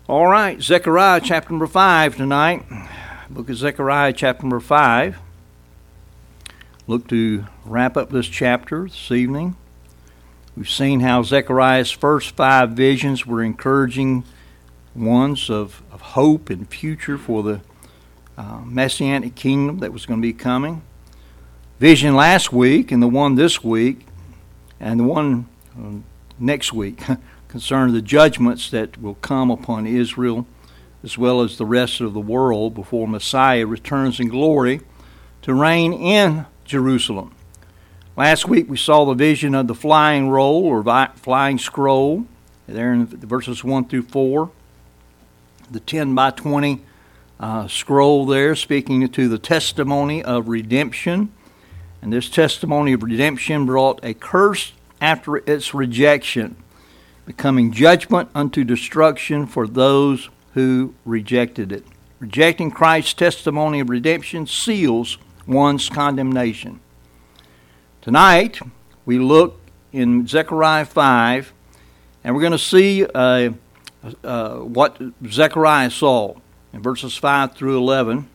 All right, Zechariah chapter number 5 tonight. Book of Zechariah chapter number 5. Look to wrap up this chapter this evening. We've seen how Zechariah's first 5 visions were encouraging ones of hope and future for the Messianic kingdom that was going to be coming. Vision last week and the one this week and the one next week concerning the judgments that will come upon Israel as well as the rest of the world before Messiah returns in glory to reign in Jerusalem. Last week we saw the vision of the flying roll or flying scroll there in verses 1 through 4. The 10 by 20 scroll there speaking to the testimony of redemption. And this testimony of redemption brought a curse after its rejection, becoming judgment unto destruction for those who rejected it. Rejecting Christ's testimony of redemption seals one's condemnation. Tonight, we look in Zechariah 5, and we're going to see what Zechariah saw in verses 5 through 11.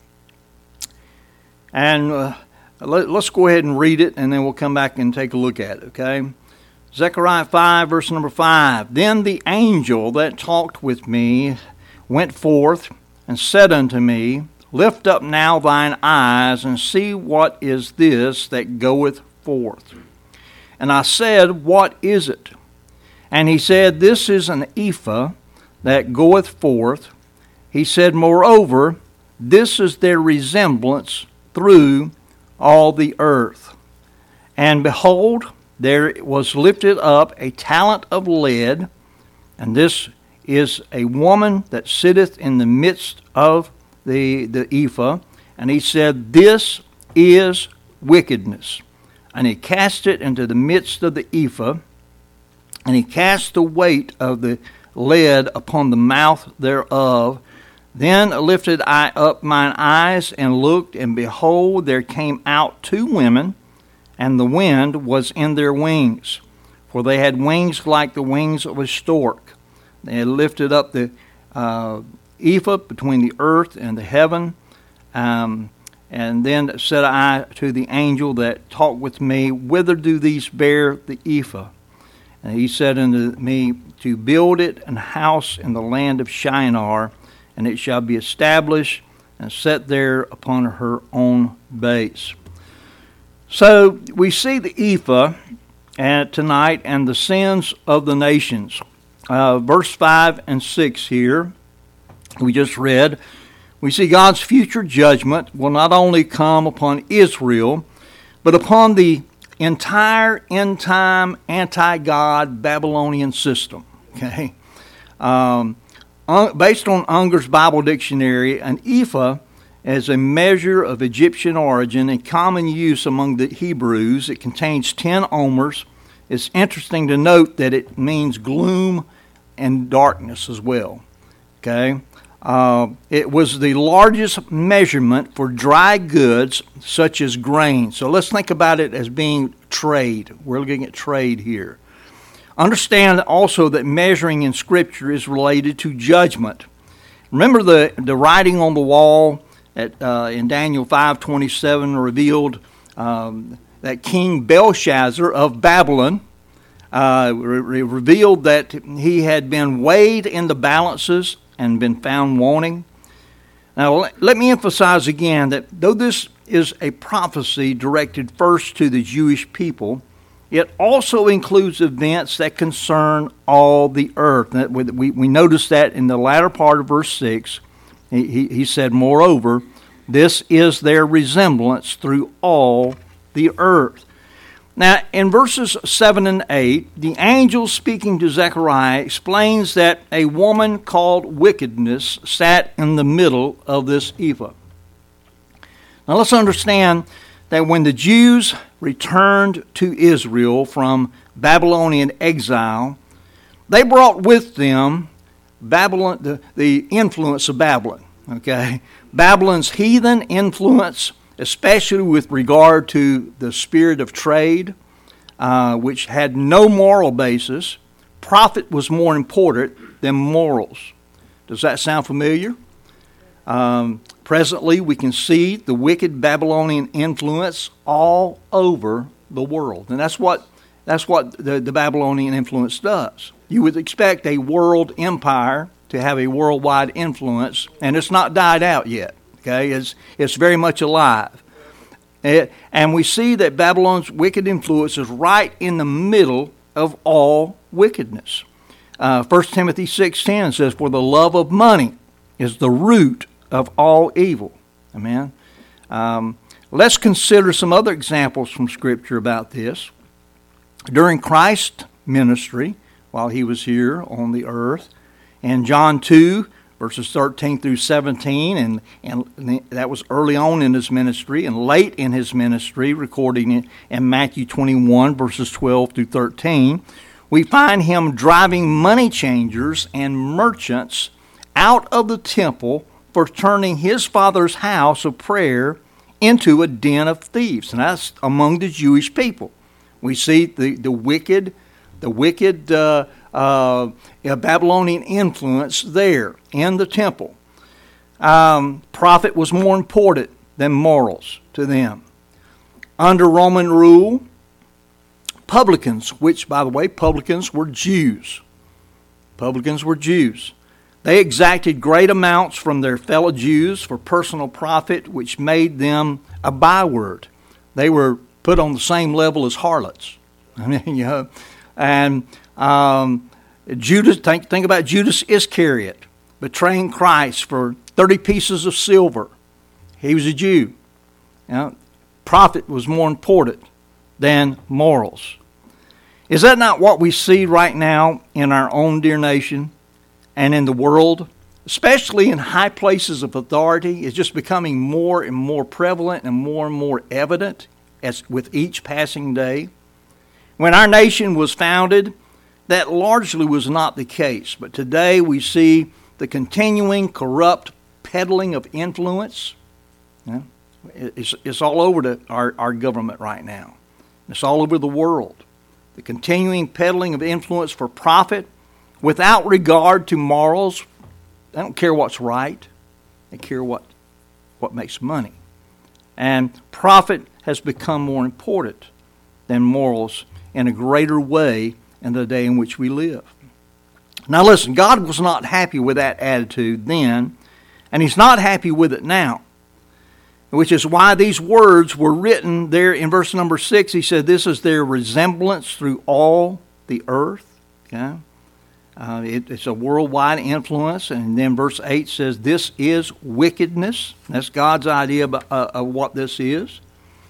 And let's go ahead and read it, and then we'll come back and take a look at it, okay? Zechariah 5, verse number 5. Then the angel that talked with me went forth and said unto me, Lift up now thine eyes, and see what is this that goeth forth. And I said, What is it? And he said, This is an ephah that goeth forth. He said, Moreover, this is their resemblance through all the earth. And behold, there was lifted up a talent of lead, and this is a woman that sitteth in the midst of the ephah. And he said, This is wickedness. And he cast it into the midst of the ephah, and he cast the weight of the lead upon the mouth thereof. Then lifted I up mine eyes and looked, and behold, there came out 2 women, and the wind was in their wings, for they had wings like the wings of a stork. They had lifted up the ephah between the earth and the heaven. And then said I to the angel that talked with me, Whither do these bear the ephah? And he said unto me, To build it an house in the land of Shinar, and it shall be established and set there upon her own base. So we see the ephah tonight and the sins of the nations. Verse 5 and 6 here, we just read, we see God's future judgment will not only come upon Israel, but upon the entire end-time anti-God Babylonian system. Okay, based on Unger's Bible Dictionary, an ephah is a measure of Egyptian origin in common use among the Hebrews. It contains 10 omers. It's interesting to note that it means gloom and darkness as well. Okay, it was the largest measurement for dry goods such as grain. So let's think about it as being trade. We're looking at trade here. Understand also that measuring in Scripture is related to judgment. Remember the writing on the wall in Daniel 5:27 revealed that King Belshazzar of Babylon revealed that he had been weighed in the balances and been found wanting. Now, let me emphasize again that though this is a prophecy directed first to the Jewish people, it also includes events that concern all the earth. We notice that in the latter part of verse 6, he said, Moreover, this is their resemblance through all the earth. Now, in verses 7 and 8, the angel speaking to Zechariah explains that a woman called Wickedness sat in the middle of this ephah. Now, let's understand that when the Jews returned to Israel from Babylonian exile, they brought with them Babylon, the influence of Babylon. Okay, Babylon's heathen influence, especially with regard to the spirit of trade, which had no moral basis. Profit was more important than morals. Does that sound familiar? Presently, we can see the wicked Babylonian influence all over the world. And that's what the Babylonian influence does. You would expect a world empire to have a worldwide influence, and it's not died out yet. Okay, it's very much alive. And we see that Babylon's wicked influence is right in the middle of all wickedness. 1 Timothy 6:10 says, "For the love of money is the root of all evil." Amen. Let's consider some other examples from Scripture about this. During Christ's ministry, while he was here on the earth, in John 2, verses 13 through 17, and that was early on in his ministry, and late in his ministry, recording it in Matthew 21, verses 12 through 13, we find him driving money changers and merchants out of the temple for turning his Father's house of prayer into a den of thieves. And that's among the Jewish people. We see the wicked Babylonian influence there in the temple. Profit was more important than morals to them. Under Roman rule, publicans, which, by the way, publicans were Jews. Publicans were Jews. They exacted great amounts from their fellow Jews for personal profit, which made them a byword. They were put on the same level as harlots. I mean, and Judas. Think about Judas Iscariot betraying Christ for 30 pieces of silver. He was a Jew. Profit was more important than morals. Is that not what we see right now in our own dear nation and in the world? Especially in high places of authority, it's just becoming more and more prevalent and more evident as with each passing day. When our nation was founded, that largely was not the case. But today we see the continuing corrupt peddling of influence. It's all over our government right now. It's all over the world. The continuing peddling of influence for profit without regard to morals. They don't care what's right. They care what makes money. And profit has become more important than morals in a greater way in the day in which we live. Now listen, God was not happy with that attitude then, and He's not happy with it now, which is why these words were written there in verse number 6. He said, "This is their resemblance through all the earth." Okay? It's a worldwide influence. And then verse 8 says, "This is wickedness." That's God's idea of what this is.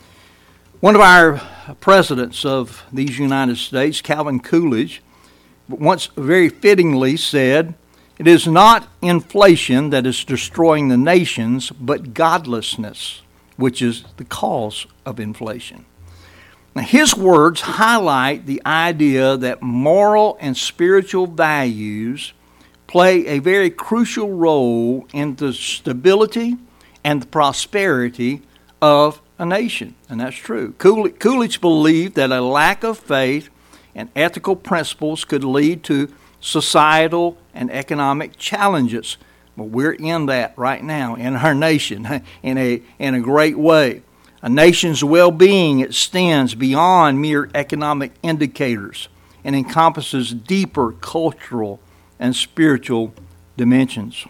One of our presidents of these United States, Calvin Coolidge, once very fittingly said, "It is not inflation that is destroying the nations, but godlessness, which is the cause of inflation." Now, his words highlight the idea that moral and spiritual values play a very crucial role in the stability and the prosperity of a nation. And that's true. Coolidge believed that a lack of faith and ethical principles could lead to societal and economic challenges. Well, we're in that right now in our nation in a great way. A nation's well-being extends beyond mere economic indicators and encompasses deeper cultural and spiritual dimensions.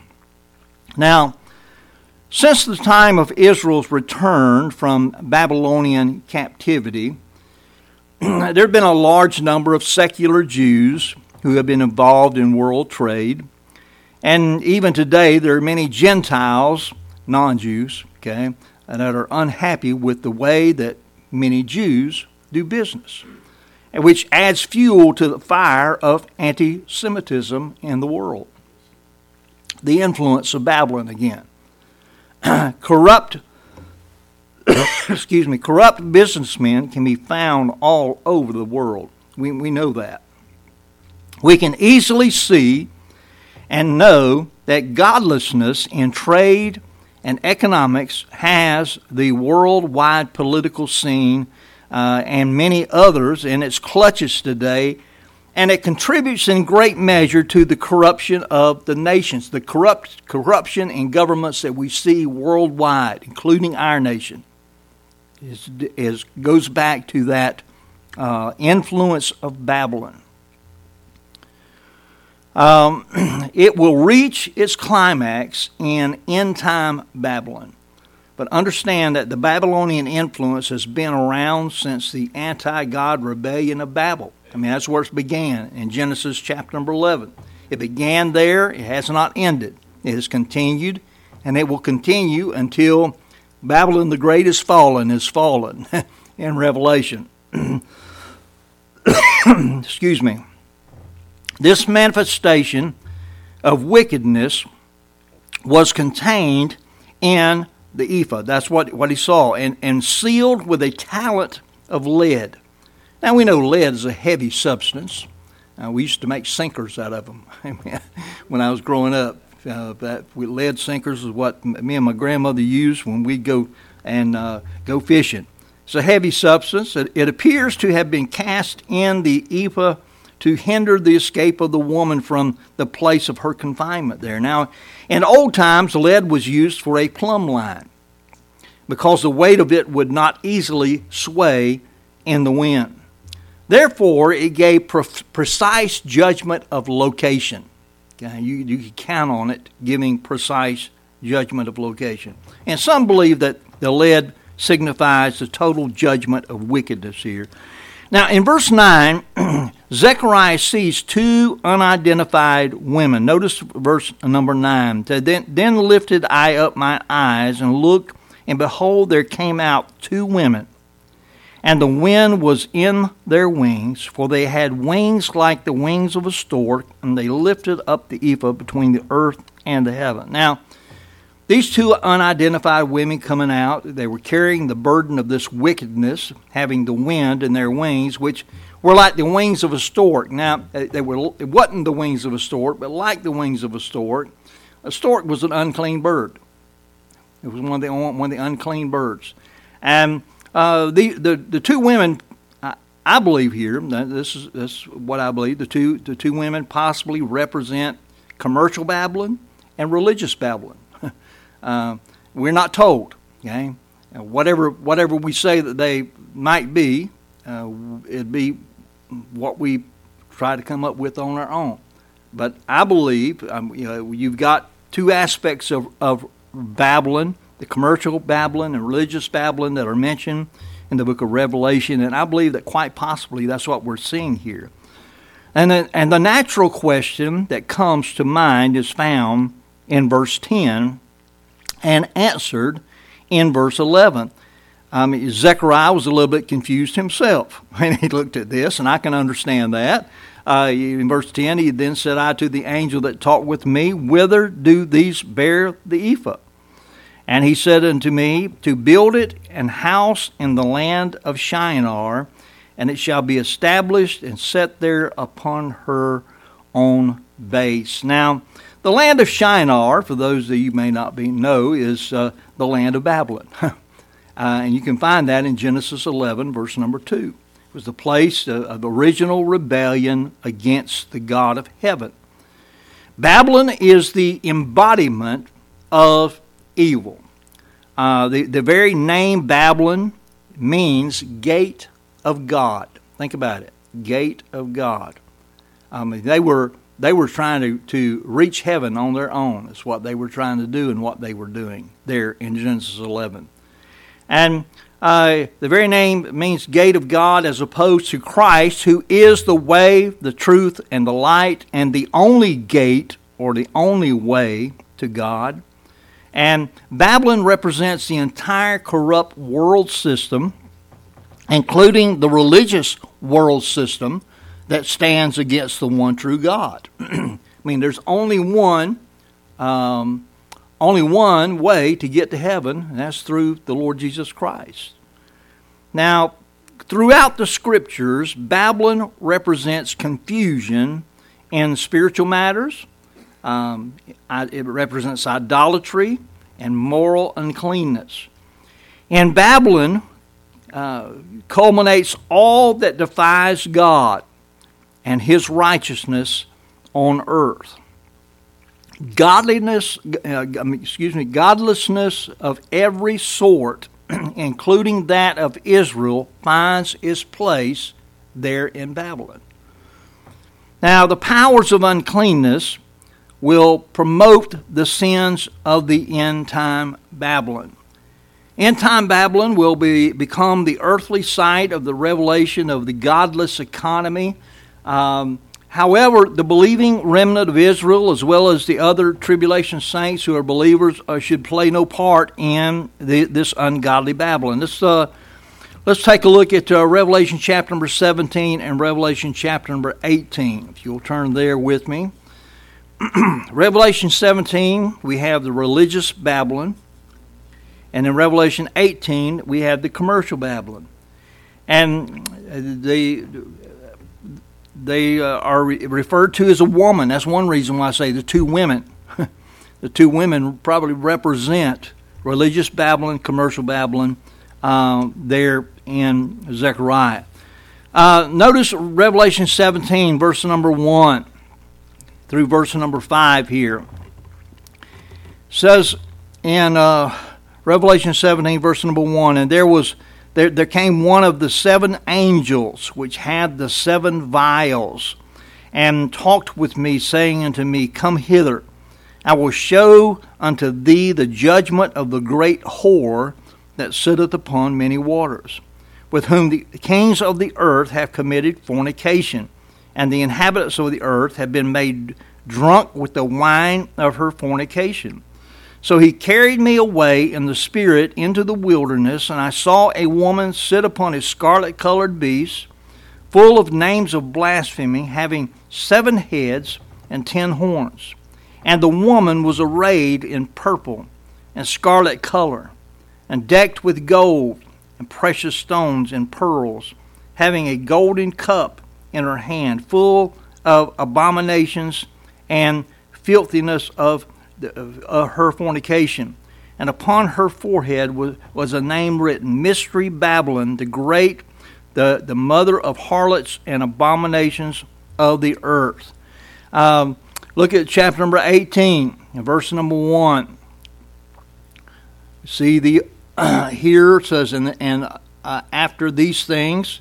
Now, since the time of Israel's return from Babylonian captivity, there have been a large number of secular Jews who have been involved in world trade. And even today, there are many Gentiles, non-Jews, that are unhappy with the way that many Jews do business, which adds fuel to the fire of anti-Semitism in the world. The influence of Babylon again. Corrupt businessmen can be found all over the world. We know that. We can easily see and know that godlessness in trade and economics has the worldwide political scene and many others in its clutches today, And it contributes in great measure to the corruption of the nations, the corruption in governments that we see worldwide, including our nation, goes back to that influence of Babylon. It will reach its climax in end-time Babylon. But understand that the Babylonian influence has been around since the anti-God rebellion of Babel. I mean, that's where it began in Genesis chapter number 11. It began there. It has not ended. It has continued, and it will continue until Babylon the Great is fallen in Revelation. Excuse me. This manifestation of wickedness was contained in the ephod. That's what he saw, and sealed with a talent of lead. Now we know lead is a heavy substance. We used to make sinkers out of them when I was growing up. Lead sinkers is what me and my grandmother used when we go fishing. It's a heavy substance. It appears to have been cast in the ephah to hinder the escape of the woman from the place of her confinement there. Now, in old times, lead was used for a plumb line because the weight of it would not easily sway in the wind. Therefore, it gave precise judgment of location. Okay? You can count on it giving precise judgment of location. And some believe that the lead signifies the total judgment of wickedness here. Now, in verse 9, Zechariah sees two unidentified women. Notice verse number 9. Then lifted I up my eyes and looked, and behold, there came out two women. And the wind was in their wings, for they had wings like the wings of a stork, and they lifted up the ephah between the earth and the heaven. Now, these two unidentified women coming out, they were carrying the burden of this wickedness, having the wind in their wings, which were like the wings of a stork. Now, it wasn't the wings of a stork, but like the wings of a stork. A stork was an unclean bird. It was one of the unclean birds. And the two women, I believe here, this is what I believe, the two women possibly represent commercial Babylon and religious Babylon. We're not told. Okay, whatever we say that they might be, it'd be what we try to come up with on our own. But I believe you've got two aspects of Babylon, the commercial Babylon and religious Babylon that are mentioned in the book of Revelation, and I believe that quite possibly that's what we're seeing here. And the natural question that comes to mind is found in verse 10 and answered in verse 11. Zechariah was a little bit confused himself when he looked at this, and I can understand that. In verse 10, he then said, I to the angel that talked with me, whither do these bear the ephah? And he said unto me, to build it an house in the land of Shinar, and it shall be established and set there upon her own base. Now, the land of Shinar, for those that you may not know, is the land of Babylon. And you can find that in Genesis 11, verse number 2. It was the place of original rebellion against the God of heaven. Babylon is the embodiment of evil. The very name Babylon means gate of God. Think about it. Gate of God. They were trying to reach heaven on their own. That's what they were trying to do and what they were doing there in Genesis 11. And the very name means gate of God as opposed to Christ, who is the way, the truth, and the light, and the only gate or the only way to God. And Babylon represents the entire corrupt world system, including the religious world system that stands against the one true God. I mean, there's only one way to get to heaven, and that's through the Lord Jesus Christ. Now, throughout the Scriptures, Babylon represents confusion in spiritual matters. It represents idolatry and moral uncleanness. In Babylon culminates all that defies God. and his righteousness on earth. Godlessness of every sort, including that of Israel, finds its place there in Babylon. Now, the powers of uncleanness will promote the sins of the end-time Babylon. End-time Babylon will become the earthly site of the revelation of the godless economy. However, the believing remnant of Israel, as well as the other tribulation saints who are believers, should play no part in this ungodly Babylon. Let's take a look at Revelation chapter number 17 and Revelation chapter number 18. If you'll turn there with me. Revelation 17, we have the religious Babylon. And in Revelation 18, we have the commercial Babylon. And they are referred to as a woman. That's one reason why I say the two women. The two women probably represent religious Babylon, commercial Babylon, there in Zechariah. Notice Revelation 17, verse number 1 through verse number 5 here. It says in Revelation 17, verse number 1, and there came one of the seven angels which had the seven vials, and talked with me, saying unto me, Come hither, I will show unto thee the judgment of the great whore that sitteth upon many waters, with whom the kings of the earth have committed fornication, and the inhabitants of the earth have been made drunk with the wine of her fornication. So he carried me away in the spirit into the wilderness, and I saw a woman sit upon a scarlet-colored beast, full of names of blasphemy, having 7 heads and 10 horns. And the woman was arrayed in purple and scarlet color, and decked with gold and precious stones and pearls, having a golden cup in her hand, full of abominations and filthiness of her fornication. And upon her forehead was a name written, Mystery Babylon, the Great, the mother of harlots and abominations of the earth. Look at chapter number 18, verse number 1. See, here it says, and after these things,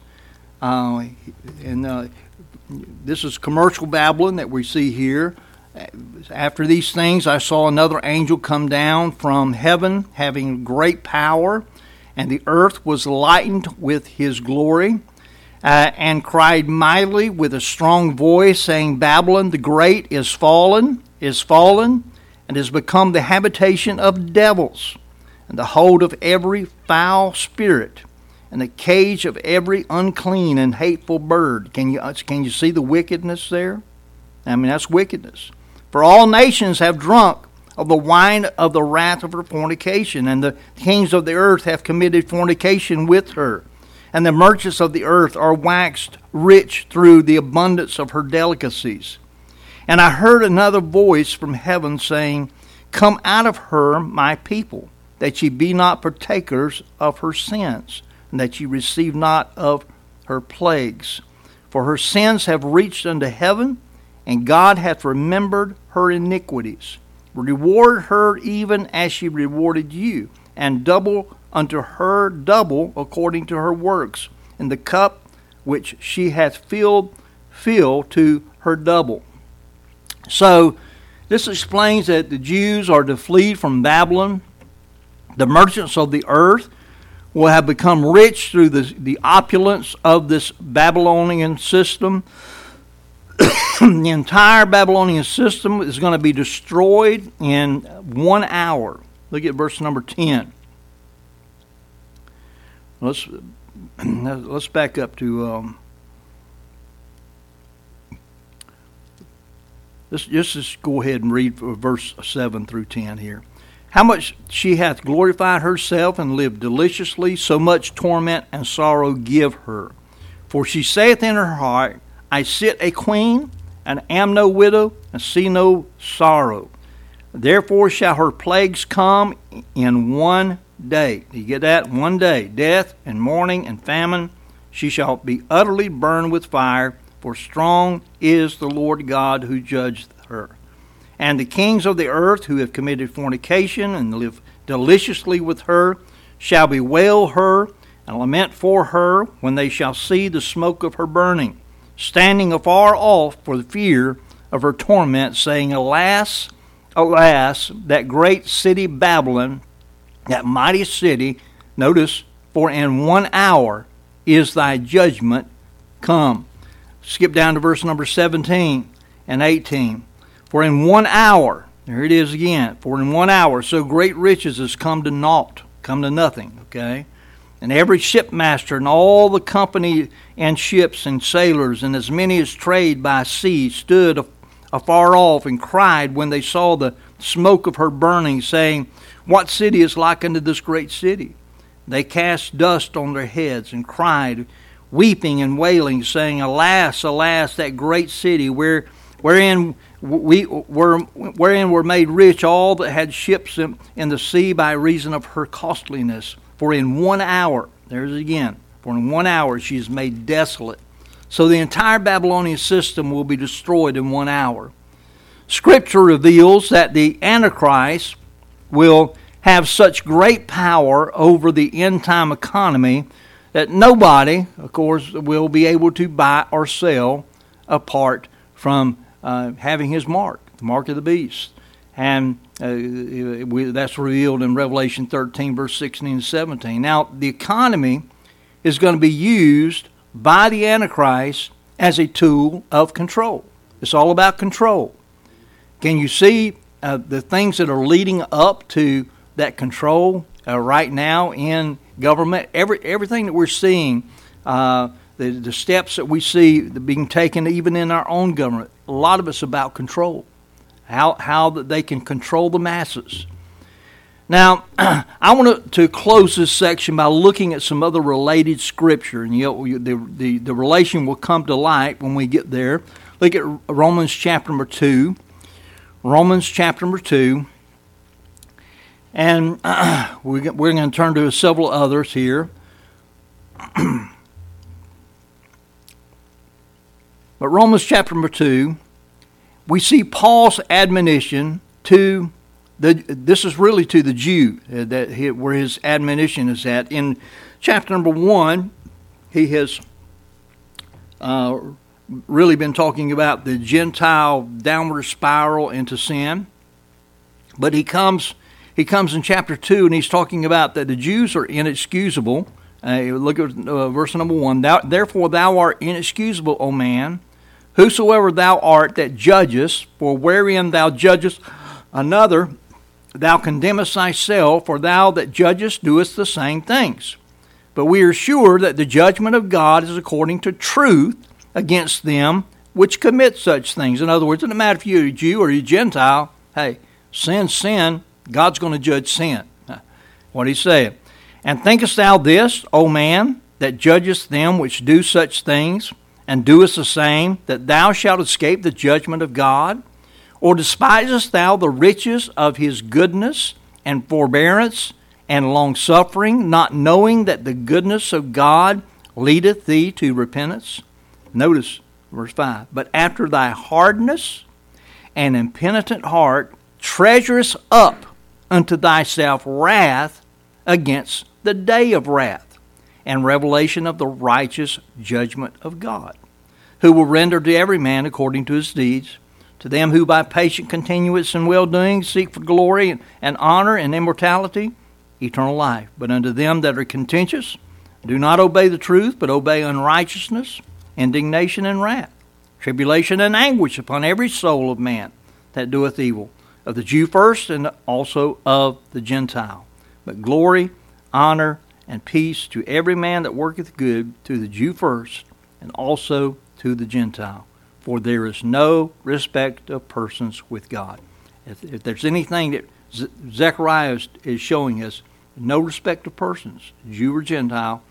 this is commercial Babylon that we see here. After these things, I saw another angel come down from heaven, having great power, and the earth was lightened with his glory, and cried mightily with a strong voice, saying, Babylon the Great is fallen, and is become the habitation of devils, and the hold of every foul spirit, and the cage of every unclean and hateful bird. Can you see the wickedness there? I mean, that's wickedness. For all nations have drunk of the wine of the wrath of her fornication, and the kings of the earth have committed fornication with her. And the merchants of the earth are waxed rich through the abundance of her delicacies. And I heard another voice from heaven saying, Come out of her, my people, that ye be not partakers of her sins, and that ye receive not of her plagues. For her sins have reached unto heaven, and God hath remembered her iniquities. Reward her even as she rewarded you, and double unto her double according to her works. And the cup which she hath filled, fill to her double. So, this explains that the Jews are to flee from Babylon. The merchants of the earth will have become rich through the opulence of this Babylonian system. The entire Babylonian system is going to be destroyed in 1 hour. Look at verse number 10. Let's back up to let's just go ahead and read verse 7 through 10 here. How much she hath glorified herself and lived deliciously, so much torment and sorrow give her. For she saith in her heart, I sit a queen, and am no widow, and see no sorrow. Therefore shall her plagues come in 1 day. Do you get that? 1 day. Death and mourning and famine. She shall be utterly burned with fire. for strong is the Lord God who judged her. And the kings of the earth who have committed fornication and live deliciously with her shall bewail her and lament for her when they shall see the smoke of her burning, standing afar off for the fear of her torment, saying, Alas, alas, that great city Babylon, that mighty city, notice, for in 1 hour is thy judgment come. Skip down to verse number 17 and 18. For in 1 hour, there it is again, for in 1 hour so great riches has come to naught, come to nothing, okay? And every shipmaster and all the company and ships and sailors and as many as trade by sea stood afar off and cried when they saw the smoke of her burning, saying, What city is like unto this great city? They cast dust on their heads and cried, weeping and wailing, saying, Alas, alas, that great city wherein were made rich all that had ships in the sea by reason of her costliness. For in 1 hour, there's it again, for in 1 hour she is made desolate. So the entire Babylonian system will be destroyed in 1 hour. Scripture reveals that the Antichrist will have such great power over the end-time economy that nobody, of course, will be able to buy or sell apart from having his mark, the mark of the beast. And that's revealed in Revelation 13, verse 16 and 17. Now, the economy is going to be used by the Antichrist as a tool of control. It's all about control. Can you see the things that are leading up to that control right now in government? Everything that we're seeing, the steps that we see being taken even in our own government, a lot of it's about control. How that they can control the masses. Now, I want to close this section by looking at some other related scripture, and the relation will come to light when we get there. Look at Romans chapter number 2. Romans chapter number 2. And we're going to turn to several others here. But Romans chapter number 2, we see Paul's admonition to this is really to the Jew, where his admonition is at. In chapter number 1, he has really been talking about the Gentile downward spiral into sin. But he comes in chapter 2, and he's talking about that the Jews are inexcusable. Look at verse number 1. Therefore thou art inexcusable, O man, whosoever thou art that judgest, for wherein thou judgest another, thou condemnest thyself, for thou that judgest doest the same things. But we are sure that the judgment of God is according to truth against them which commit such things. In other words, it doesn't matter if you're a Jew or you're a Gentile. Hey, sin's sin. God's going to judge sin. What he's saying. And thinkest thou this, O man, that judgest them which do such things, and doest the same, that thou shalt escape the judgment of God? Or despisest thou the riches of his goodness and forbearance and longsuffering, not knowing that the goodness of God leadeth thee to repentance? Notice verse 5. But after thy hardness and impenitent heart treasurest up unto thyself wrath against the day of wrath and revelation of the righteous judgment of God, who will render to every man according to his deeds. To them who by patient continuance in well-doing seek for glory and honor and immortality, eternal life. But unto them that are contentious, do not obey the truth, but obey unrighteousness, indignation and wrath, tribulation and anguish upon every soul of man that doeth evil, of the Jew first and also of the Gentile. But glory, honor, and peace to every man that worketh good, to the Jew first and also to the Gentile. For there is no respect of persons with God. If there's anything that Zechariah is showing us, no respect of persons, Jew or Gentile.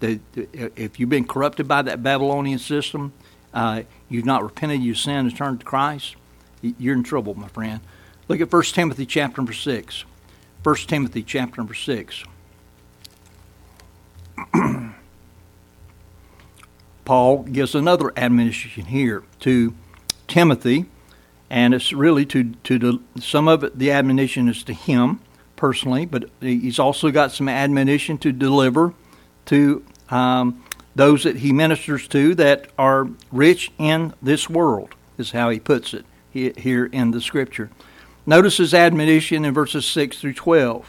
If you've been corrupted by that Babylonian system, you've not repented of your sin and turned to Christ, you're in trouble, my friend. Look at 1 Timothy chapter number 6. 1 Timothy chapter number 6. Paul gives another admonition here to Timothy, and it's really some of it, the admonition is to him personally, but he's also got some admonition to deliver to those that he ministers to that are rich in this world, is how he puts it here in the Scripture. Notice his admonition in verses 6 through 12.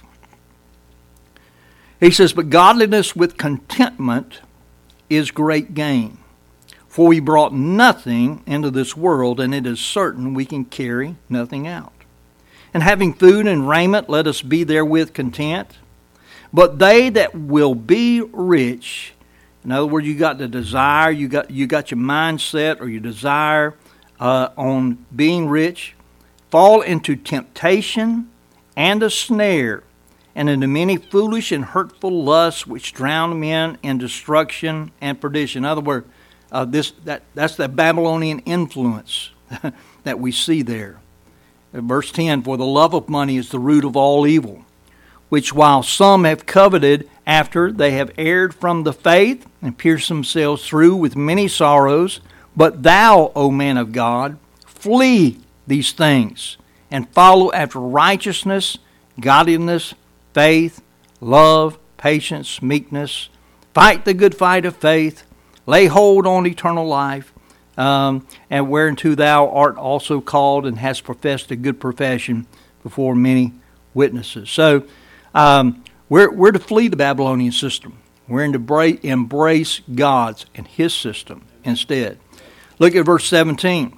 He says, "But godliness with contentment is great gain. For we brought nothing into this world, and it is certain we can carry nothing out. And having food and raiment, let us be therewith content. But they that will be rich," in other words, you got the desire, you got your mindset or your desire on being rich, "fall into temptation and a snare, and into many foolish and hurtful lusts, which drown men in destruction and perdition." In other words, that's the Babylonian influence that we see there. Verse 10, "For the love of money is the root of all evil, which while some have coveted after, they have erred from the faith, and pierced themselves through with many sorrows. But thou, O man of God, flee these things, and follow after righteousness, godliness, faith, love, patience, meekness. Fight the good fight of faith. Lay hold on eternal life, and whereunto thou art also called, and hast professed a good profession before many witnesses." So we're to flee the Babylonian system. We're to embrace God's and His system instead. Look at verse 17.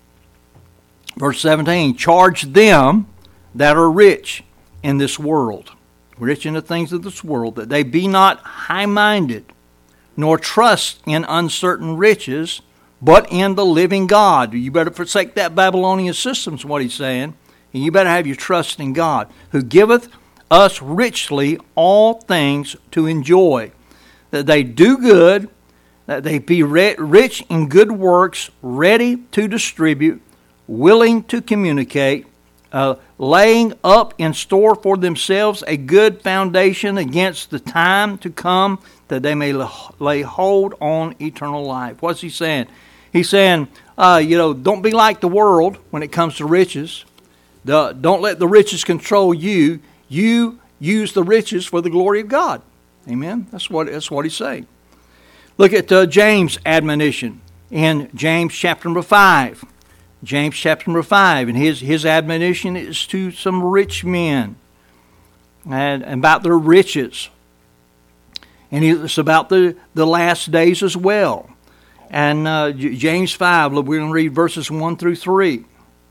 Verse 17, "Charge them that are rich in this world," rich in the things of this world, "that they be not high-minded, nor trust in uncertain riches, but in the living God." You better forsake that Babylonian system, is what he's saying. And you better have your trust in God, "who giveth us richly all things to enjoy. That they do good, that they be rich in good works, ready to distribute, willing to communicate, laying up in store for themselves a good foundation against the time to come, that they may lay hold on eternal life." What's he saying? He's saying, don't be like the world when it comes to riches. Don't let the riches control you. You use the riches for the glory of God. Amen? That's what he's saying. Look at James' admonition in James chapter number 5. James chapter number 5, and his admonition is to some rich men and about their riches. And it's about the last days as well. And James 5, look, we're going to read verses 1 through 3. It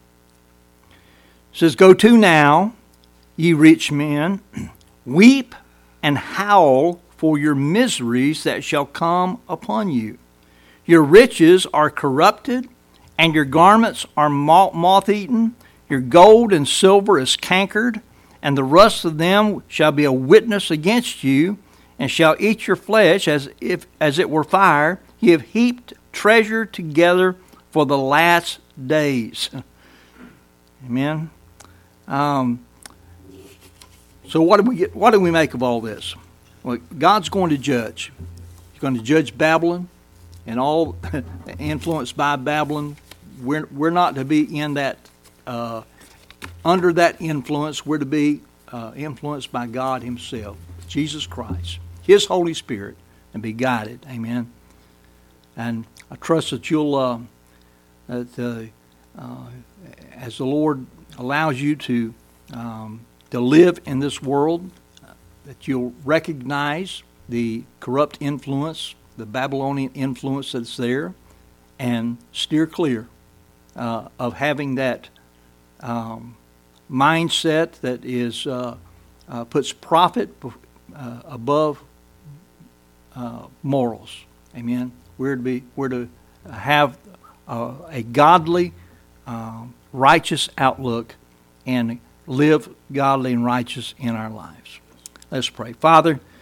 says, "Go to now, ye rich men, weep and howl for your miseries that shall come upon you. Your riches are corrupted, and your garments are moth-eaten. Your gold and silver is cankered, and the rust of them shall be a witness against you, and shall eat your flesh as it were fire. Ye have heaped treasure together for the last days." Amen. So what do we make of all this? Well, God's going to judge. He's going to judge Babylon and all influenced by Babylon. We're not to be in that under that influence. We're to be influenced by God Himself, Jesus Christ, His Holy Spirit, and be guided. Amen. And I trust that you'll as the Lord allows you to live in this world, that you'll recognize the corrupt influence, the Babylonian influence that's there, and steer clear of having that mindset that is puts profit above morals. Amen. We're to have a godly, righteous outlook and live godly and righteous in our lives. Let's pray. Father,